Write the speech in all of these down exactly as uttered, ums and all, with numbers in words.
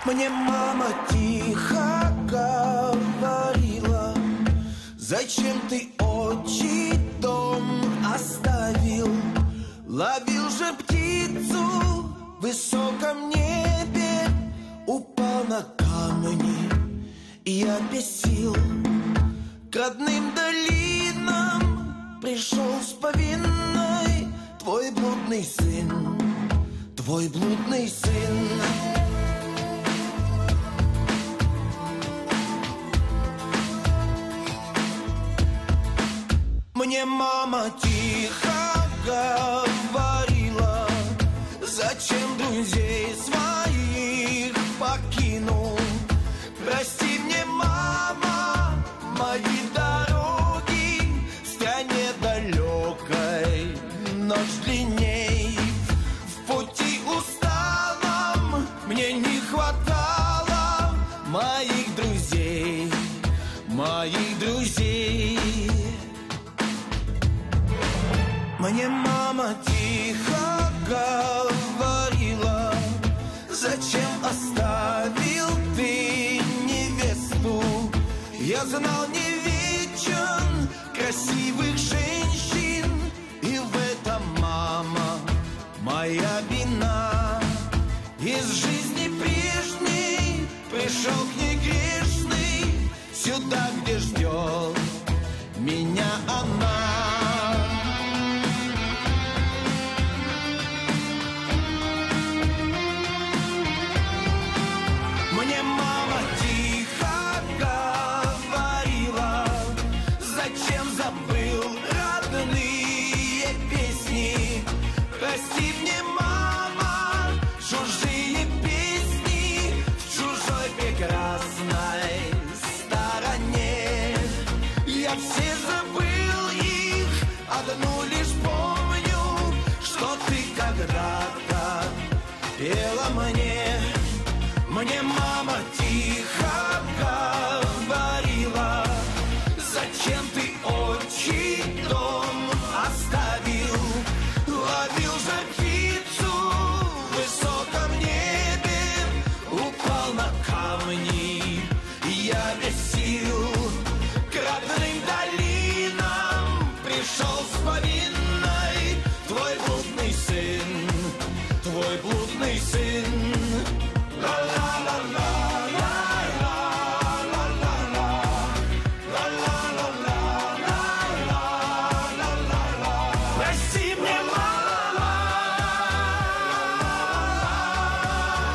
Мне мама тихо говорила: зачем ты отчий дом оставил? Ловил же птицу в высоком небе, упал на камни и обессил. К родным долинам пришел с повинной твой блудный сын, твой блудный сын. Мне мама тихо говорила: зачем друзей своих покинул? Прости мне, мама, мои дороги в стране далекой, ночь длинней. В пути усталом мне не хватало моих друзей, моих друзей. Мне мама тихо говорила: зачем оставил ты невесту? Я знал, не вечен красивых женщин, и в этом, мама, моя вина. Из жизни прежней пришел к ней грешный, сюда, где ждет меня она. Мне мама тихо говорила: зачем забыл родные песни? Прости мне, мама, чужие песни в чужой прекрасной стороне. Я все забыл их, одну лишь помню, что ты когда-то пела мне. Мне мама тихо говорила: зачем ты отчий дом оставил? Ловил же птицу в высоком небе, упал на камни, я без сил. К родным долинам пришел с повинной твой блудный сын, твой блудный сын.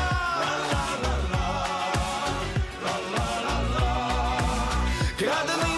Радостный